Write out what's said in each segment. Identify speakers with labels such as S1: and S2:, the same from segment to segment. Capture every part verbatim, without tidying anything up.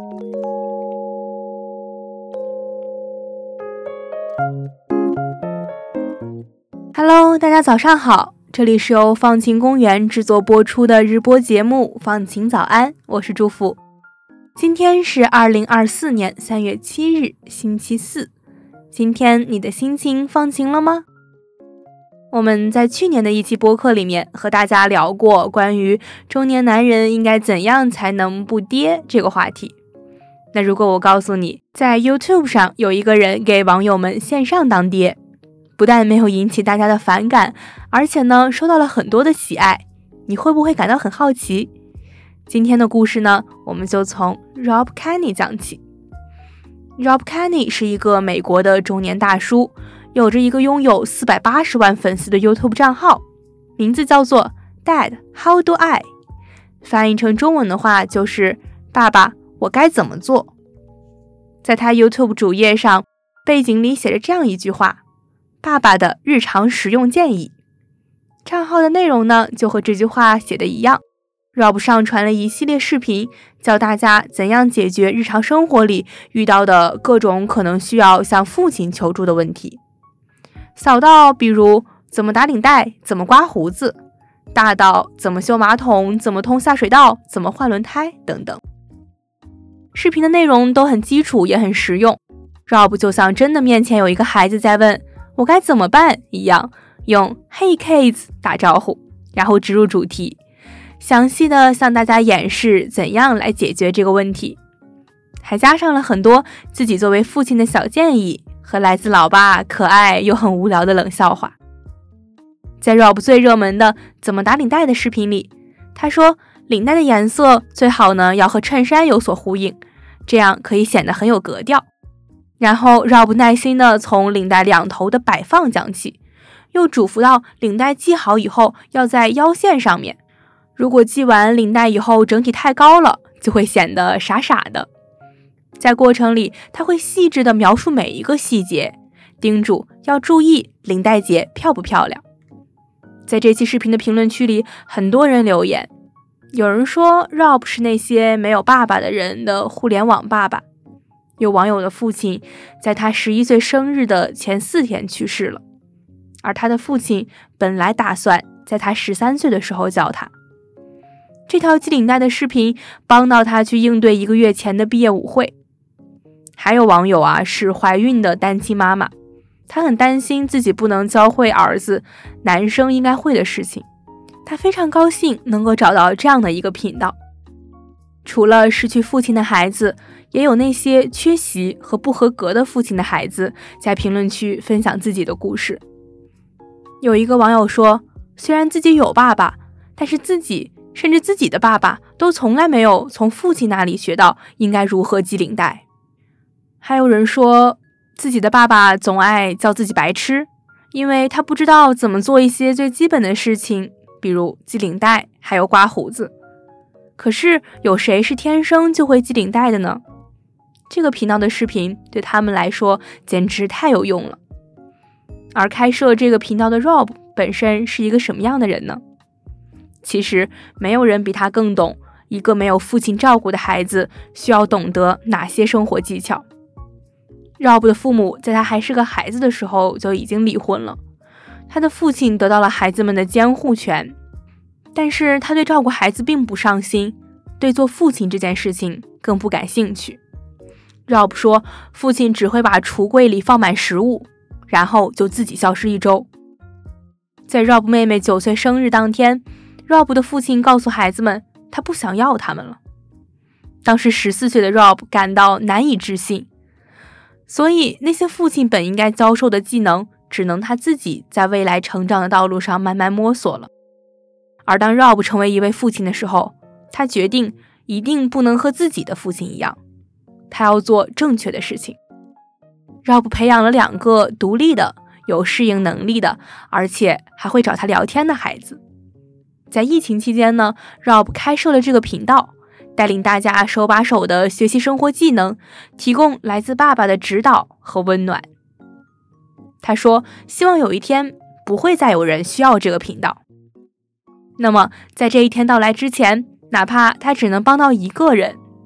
S1: Hello， 大家早上好，这里是由放晴公园制作播出的日播节目放晴早安，我是祝福。今天是二零二四年三月七日，星期四。今天你的心情放晴了吗？我们在去年的一期播客里面和大家聊过关于中年男人应该怎样才能不跌这个话题。那如果我告诉你，在 YouTube 上有一个人给网友们线上当爹，不但没有引起大家的反感，而且呢收到了很多的喜爱，你会不会感到很好奇？今天的故事呢，我们就从 Rob Kenney 讲起。Rob Kenney 是一个美国的中年大叔，有着一个拥有四百八十万粉丝的 YouTube 账号，名字叫做 Dad How Do I， 翻译成中文的话就是爸爸我该怎么做。在他 YouTube 主页上，背景里写着这样一句话，爸爸的日常实用建议。账号的内容呢，就和这句话写的一样。Rob 上传了一系列视频，教大家怎样解决日常生活里遇到的各种可能需要向父亲求助的问题。小到比如怎么打领带，怎么刮胡子，大到怎么修马桶，怎么通下水道，怎么换轮胎等等。视频的内容都很基础，也很实用。Rob 就像真的面前有一个孩子在问我该怎么办一样，用 Hey kids 打招呼，然后植入主题，详细的向大家演示怎样来解决这个问题，还加上了很多自己作为父亲的小建议和来自老爸可爱又很无聊的冷笑话。在 Rob 最热门的怎么打领带的视频里，他说领带的颜色最好呢要和衬衫有所呼应，这样可以显得很有格调。然后 Rob 耐心地从领带两头的摆放讲起，又嘱咐到领带系好以后要在腰线上面，如果系完领带以后整体太高了，就会显得傻傻的。在过程里，他会细致地描述每一个细节，叮嘱要注意领带结漂不漂亮。在这期视频的评论区里，很多人留言，有人说 Rob 是那些没有爸爸的人的互联网爸爸。有网友的父亲在他十一岁生日的前四天去世了，而他的父亲本来打算在他十三岁的时候教他。这条系领带的视频帮到他去应对一个月前的毕业舞会。还有网友啊是怀孕的单亲妈妈，她很担心自己不能教会儿子男生应该会的事情，她非常高兴能够找到这样的一个频道。除了失去父亲的孩子，也有那些缺席和不合格的父亲的孩子在评论区分享自己的故事。有一个网友说，虽然自己有爸爸，但是自己甚至自己的爸爸都从来没有从父亲那里学到应该如何系领带。还有人说，自己的爸爸总爱叫自己白痴，因为他不知道怎么做一些最基本的事情，比如系领带还有刮胡子。可是有谁是天生就会系领带的呢？这个频道的视频对他们来说简直太有用了。而开设这个频道的 Rob 本身是一个什么样的人呢？其实没有人比他更懂一个没有父亲照顾的孩子需要懂得哪些生活技巧。Rob 的父母在他还是个孩子的时候就已经离婚了，他的父亲得到了孩子们的监护权，但是他对照顾孩子并不上心，对做父亲这件事情更不感兴趣。Rob 说，父亲只会把橱柜里放满食物，然后就自己消失一周。在 Rob 妹妹九岁生日当天， Rob 的父亲告诉孩子们，他不想要他们了。当时十四岁的 Rob 感到难以置信，所以那些父亲本应该教授的技能，只能他自己在未来成长的道路上慢慢摸索了。而当 Rob 成为一位父亲的时候，他决定一定不能和自己的父亲一样，他要做正确的事情。Rob 培养了两个独立的、有适应能力的，而且还会找他聊天的孩子。在疫情期间呢， Rob 开设了这个频道，带领大家手把手的学习生活技能，提供来自爸爸的指导和温暖。他说，希望有一天不会再有人需要这个频道。那么在这一天到来之前，哪怕他只能帮到一个人，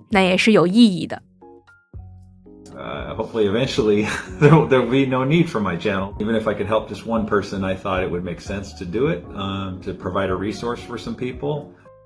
S1: 那也是有意义的。
S2: Uh, hopefully eventually there will be no need for my channel. Even if I could help just one person, I thought it would make sense to do it, um, to provide a resource for some people.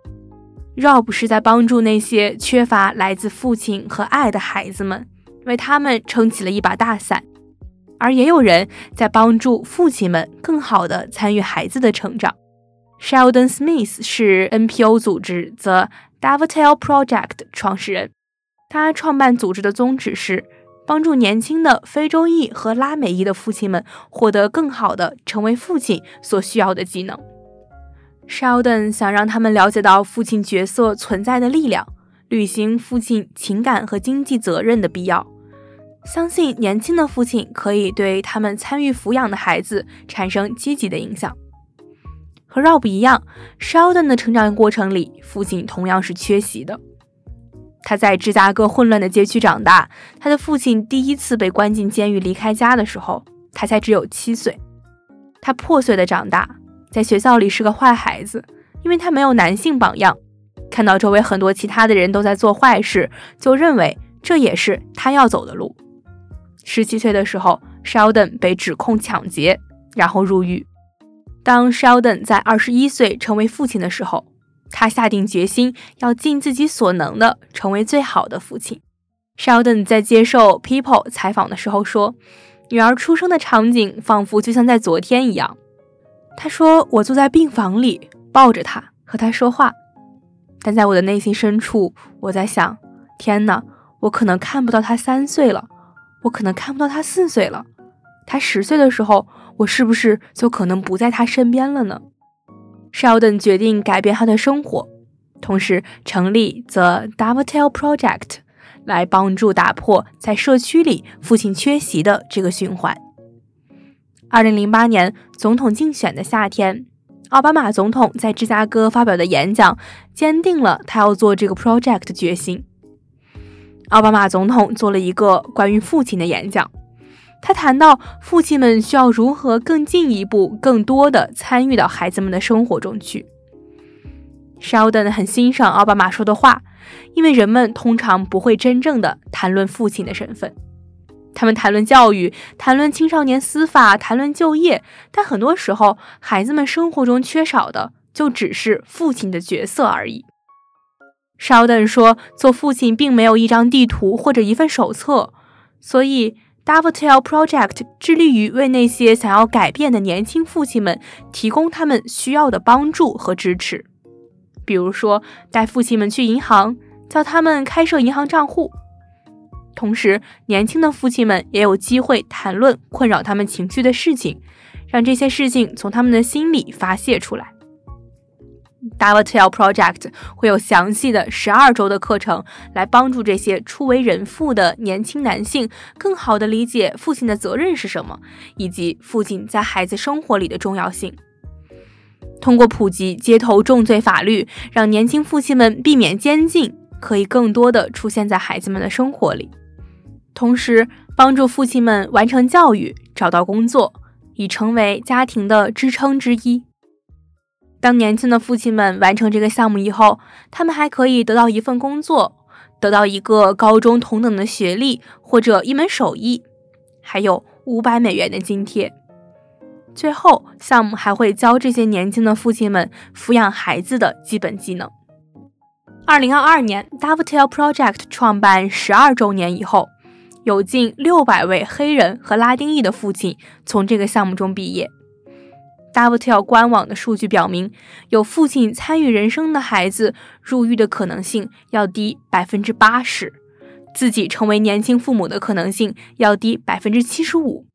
S1: Rob 是在帮助那些缺乏来自父亲和爱的孩子们，为他们撑起了一把大伞。而也有人在帮助父亲们更好地参与孩子的成长。Sheldon Smith 是 N P O 组织 The Dovetail Project 创始人，他创办组织的宗旨是帮助年轻的非洲裔和拉美裔的父亲们获得更好的成为父亲所需要的技能。Sheldon 想让他们了解到父亲角色存在的力量，履行父亲情感和经济责任的必要，相信年轻的父亲可以对他们参与抚养的孩子产生积极的影响。和 Rob 一样， Sheldon 的成长过程里，父亲同样是缺席的。他在芝加哥混乱的街区长大，他的父亲第一次被关进监狱离开家的时候，他才只有七岁。他破碎的长大，在学校里是个坏孩子，因为他没有男性榜样，看到周围很多其他的人都在做坏事，就认为这也是他要走的路。十七岁的时候 Sheldon 被指控抢劫，然后入狱。当 Sheldon 在二十一岁成为父亲的时候，他下定决心要尽自己所能的成为最好的父亲。Sheldon 在接受 People 采访的时候说，女儿出生的场景仿佛就像在昨天一样。他说，我坐在病房里抱着她和她说话，但在我的内心深处，我在想，天哪，我可能看不到她三岁了，我可能看不到她四岁了，她十岁的时候，我是不是就可能不在她身边了呢？ Sheldon 决定改变他的生活，同时成立 The Dovetail Project 来帮助打破在社区里父亲缺席的这个循环。二零零八年总统竞选的夏天，奥巴马总统在芝加哥发表的演讲坚定了他要做这个 project 的决心。奥巴马总统做了一个关于父亲的演讲，他谈到父亲们需要如何更进一步、更多的参与到孩子们的生活中去。Sheldon 很欣赏奥巴马说的话，因为人们通常不会真正的谈论父亲的身份。他们谈论教育，谈论青少年司法，谈论就业，但很多时候，孩子们生活中缺少的就只是父亲的角色而已。Sheldon 说，做父亲并没有一张地图或者一份手册，所以Dovetail Project 致力于为那些想要改变的年轻父亲们提供他们需要的帮助和支持。比如说，带父亲们去银行，教他们开设银行账户。同时，年轻的父亲们也有机会谈论困扰他们情绪的事情，让这些事情从他们的心里发泄出来。Dovetail Project 会有详细的十二周的课程，来帮助这些初为人父的年轻男性更好地理解父亲的责任是什么，以及父亲在孩子生活里的重要性。通过普及街头重罪法律，让年轻父亲们避免监禁，可以更多地出现在孩子们的生活里。同时，帮助父亲们完成教育，找到工作，以成为家庭的支撑之一。当年轻的父亲们完成这个项目以后，他们还可以得到一份工作，得到一个高中同等的学历或者一门手艺，还有五百美元的津贴。最后，项目还会教这些年轻的父亲们抚养孩子的基本技能。二零二二年 Dovetail Project 创办十二周年以后，有近六百位黑人和拉丁裔的父亲从这个项目中毕业。Dovetail 官网的数据表明，有父亲参与人生的孩子入狱的可能性要低 百分之八十， 自己成为年轻父母的可能性要低 百分之七十五。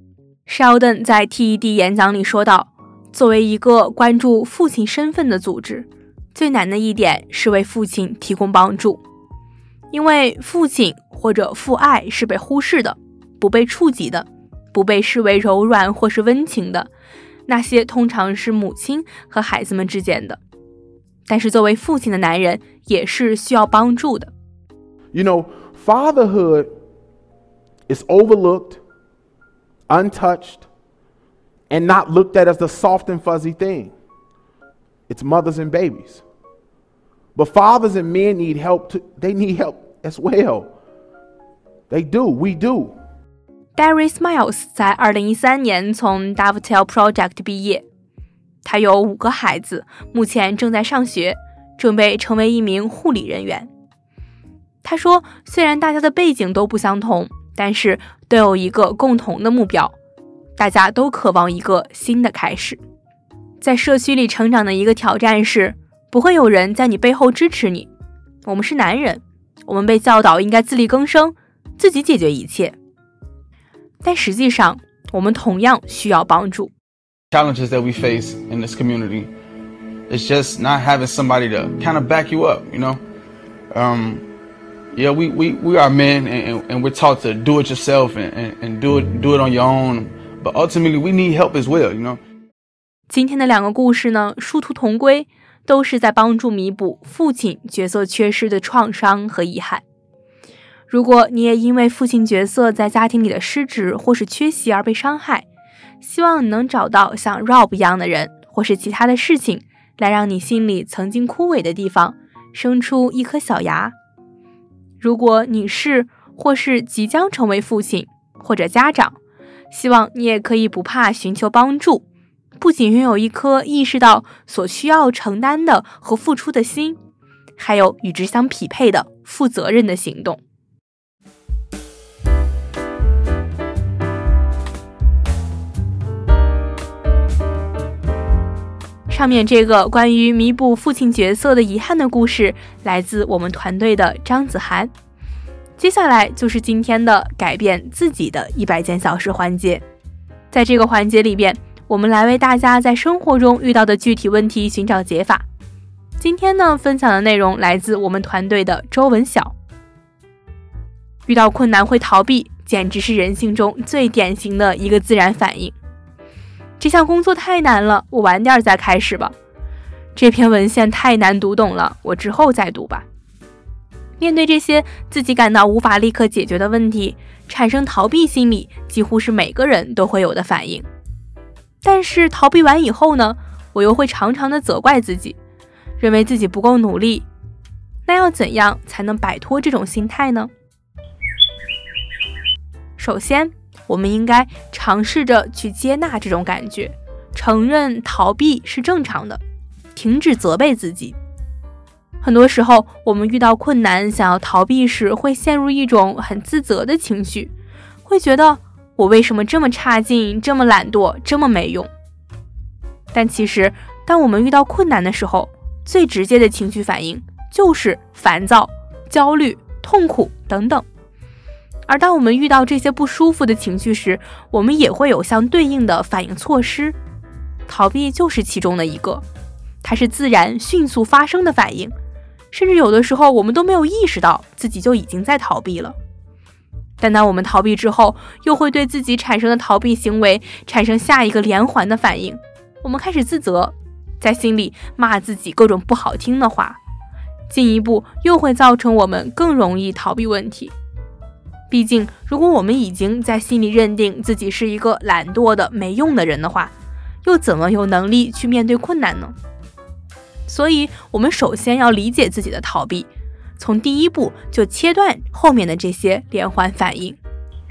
S1: Sheldon 在 T E D 演讲里说道，作为一个关注父亲身份的组织，最难的一点是为父亲提供帮助，因为父亲或者父爱是被忽视的，不被触及的，不被视为柔软或是温情的，那些通常是母亲和孩子们之间的。但是作为父亲的男人也是需要帮助的。
S3: You know, fatherhood is overlooked, untouched, and not looked at as the soft and fuzzy thing. It's mothers and babies. But fathers and men need help too. They need help as well. They do. We do.
S1: Darius Miles 在二零一三年从 Dovetail Project 毕业，他有五个孩子，目前正在上学，准备成为一名护理人员。他说，虽然大家的背景都不相同，但是都有一个共同的目标，大家都渴望一个新的开始。在社区里成长的一个挑战是，不会有人在你背后支持你。我们是男人，我们被教导应该自力更生，自己解决一切。但实际上，我们同样需要帮助。
S4: Challenges that we face in this community is just not having somebody to kind of back you up, you know? Um, yeah, we, we, we are men and, and we're taught to do it yourself and, and, and do it, do it on your own. But ultimately, we need help as well, you know?
S1: 今天的两个故事呢，殊途同归，都是在帮助弥补父亲角色缺失的创伤和遗憾。如果你也因为父亲角色在家庭里的失职或是缺席而被伤害，希望你能找到像 Rob 一样的人，或是其他的事情，来让你心里曾经枯萎的地方生出一颗小芽。如果你是或是即将成为父亲或者家长，希望你也可以不怕寻求帮助，不仅拥有一颗意识到所需要承担的和付出的心，还有与之相匹配的负责任的行动。上面这个关于弥补父亲角色的遗憾的故事，来自我们团队的张子涵。接下来就是今天的改变自己的一百件小事环节。在这个环节里边，我们来为大家在生活中遇到的具体问题寻找解法。今天呢，分享的内容来自我们团队的周文晓。遇到困难会逃避，简直是人性中最典型的一个自然反应。这项工作太难了，我晚点再开始吧。这篇文献太难读懂了，我之后再读吧。面对这些自己感到无法立刻解决的问题，产生逃避心理几乎是每个人都会有的反应。但是逃避完以后呢，我又会常常的责怪自己，认为自己不够努力。那要怎样才能摆脱这种心态呢？首先，我们应该尝试着去接纳这种感觉，承认逃避是正常的，停止责备自己。很多时候，我们遇到困难想要逃避时，会陷入一种很自责的情绪，会觉得我为什么这么差劲，这么懒惰，这么没用。但其实，当我们遇到困难的时候，最直接的情绪反应就是烦躁、焦虑、痛苦等等。而当我们遇到这些不舒服的情绪时，我们也会有相对应的反应措施。逃避就是其中的一个，它是自然迅速发生的反应，甚至有的时候我们都没有意识到自己就已经在逃避了。但当我们逃避之后，又会对自己产生的逃避行为产生下一个连环的反应，我们开始自责，在心里骂自己各种不好听的话，进一步又会造成我们更容易逃避问题。毕竟，如果我们已经在心里认定自己是一个懒惰的没用的人的话，又怎么有能力去面对困难呢？所以，我们首先要理解自己的逃避，从第一步就切断后面的这些连环反应。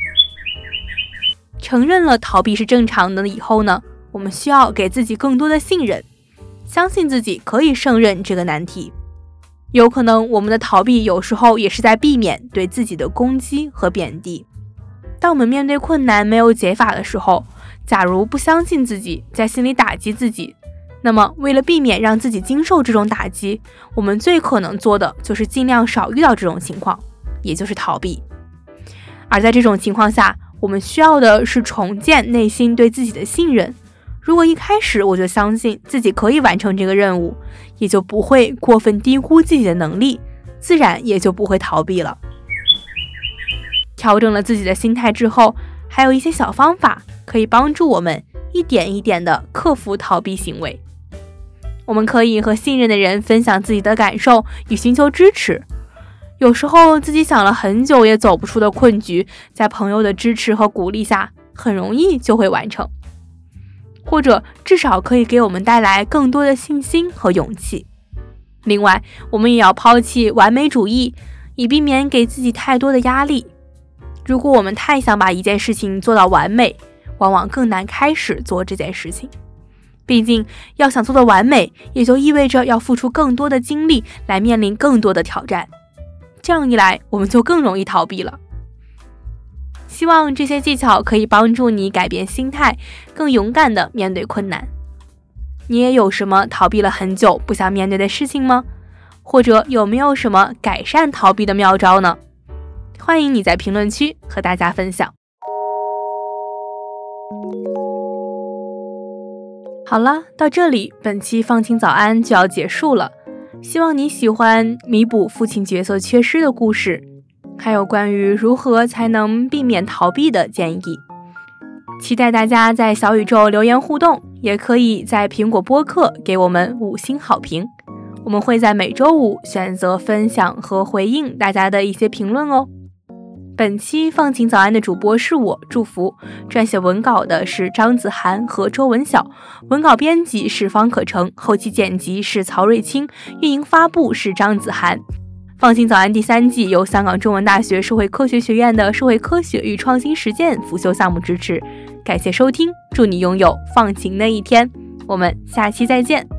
S1: 承认了逃避是正常的以后呢，我们需要给自己更多的信任，相信自己可以胜任这个难题。有可能我们的逃避有时候也是在避免对自己的攻击和贬低。当我们面对困难没有解法的时候，假如不相信自己，在心里打击自己，那么为了避免让自己经受这种打击，我们最可能做的就是尽量少遇到这种情况，也就是逃避。而在这种情况下，我们需要的是重建内心对自己的信任。如果一开始我就相信自己可以完成这个任务，也就不会过分低估自己的能力，自然也就不会逃避了。调整了自己的心态之后，还有一些小方法可以帮助我们一点一点地克服逃避行为。我们可以和信任的人分享自己的感受，以寻求支持。有时候自己想了很久也走不出的困局，在朋友的支持和鼓励下，很容易就会完成。或者至少可以给我们带来更多的信心和勇气。另外，我们也要抛弃完美主义， 以避免给自己太多的压力。如果我们太想把一件事情做到完美，往往更难开始做这件事情。毕竟要想做到完美，也就意味着要付出更多的精力，来面临更多的挑战。这样一来，我们就更容易逃避了。希望这些技巧可以帮助你改变心态，更勇敢地面对困难。你也有什么逃避了很久不想面对的事情吗？或者有没有什么改善逃避的妙招呢？欢迎你在评论区和大家分享。好了，到这里本期放晴早安就要结束了。希望你喜欢弥补父亲角色缺失的故事，还有关于如何才能避免逃避的建议。期待大家在小宇宙留言互动，也可以在苹果播客给我们五星好评。我们会在每周五选择分享和回应大家的一些评论哦。本期放晴早安的主播是我祝福，撰写文稿的是张子涵和周文晓，文稿编辑是方可成，后期剪辑是曹瑞清，运营发布是张子涵。放晴早安第三季由香港中文大学社会科学学院的社会科学与创新实践辅修项目支持。感谢收听，祝你拥有放晴的一天，我们下期再见。